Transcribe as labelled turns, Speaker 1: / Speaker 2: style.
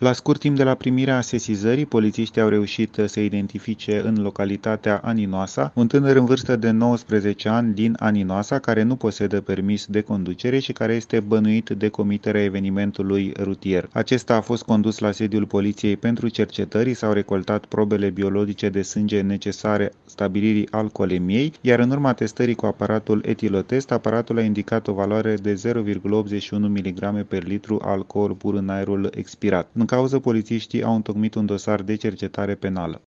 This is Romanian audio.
Speaker 1: La scurt timp de la primirea sesizării, polițiștii au reușit să identifice în localitatea Aninoasa un tânăr în vârstă de 19 ani din Aninoasa, care nu posedă permis de conducere și care este bănuit de comiterea evenimentului rutier. Acesta a fost condus la sediul poliției pentru cercetări, s-au recoltat probele biologice de sânge necesare stabilirii alcoolemiei, iar în urma testării cu aparatul etilotest, aparatul a indicat o valoare de 0,81 mg per litru alcool pur în aerul expirat. În cauză, polițiștii au întocmit un dosar de cercetare penală.